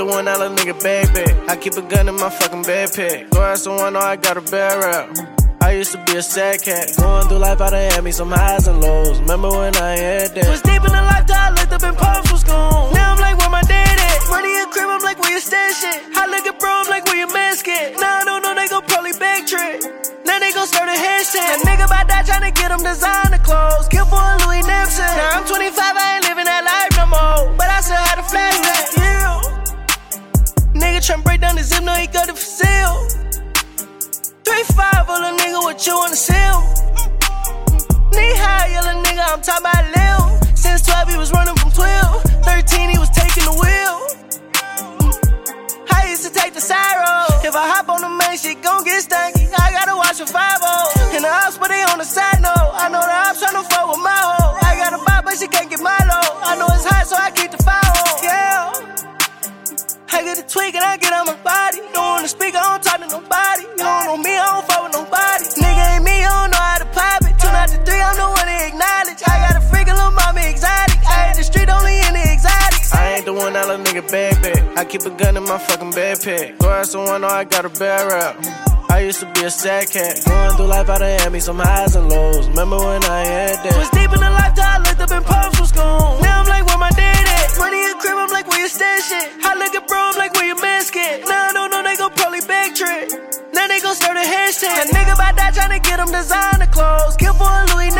the one that little nigga baby. I keep a gun in my fucking backpack. Go ask someone, know I got a barrel. I used to be a sad cat. Going through life, I done had me some highs and lows. Remember when I had that? Was deep in the life that I looked up and pops was gone. Now I'm like, where my dad at? Money in crib, I'm like, where you stash it? I look at bro, I'm like, where your mask at? Now I don't know, they gon' probably backtrack. Now they gon' start a hashtag. A nigga by that tryna get them designer clothes. Kill for a Louis Nipson. Now I'm 25, I ain't living that life no more. But I still had a flashback, yeah. Nigga tryna break down the zip, no, he got it for sale. 3-5, little nigga, what you wanna sell? Knee high, yellow nigga, I'm talking about Lil. Since 12, he was running from 12. 13, he was taking the wheel. I used to take the side road. If I hop on the main, shit gon' get stanky. I gotta watch a 5-0. In the ops, but they on the side note. I know the ops tryna fuck with my hoe. I got a buy, but she can't get my low. I know it's hot, so I keep the fire on. Yeah. I get the tweak and I get on my body. Don't wanna speak, I don't talk to nobody. You don't know me, I don't fuck with nobody. Nigga ain't me, I don't know how to pop it. 2 out to 3, I'm the one to acknowledge. I got a freakin' little mama exotic. I hit the street only in the exotics. I ain't the one that little nigga baby. I keep a gun in my fucking backpack. Go ask someone, know I got a barrel. I used to be a sad cat. Going through life, I done had me some highs and lows. Remember when I had that? Was deep in the life that I looked up and pops was gone. Now I'm like, where my dad at? Money in crib, I'm like, where you stash it? I look at bro, I'm like, where your mask at? Now I don't know, they gon' probably backtrack. Now they gon' start a hashtag. A nigga by that tryna get them designer clothes. Kill for a Louis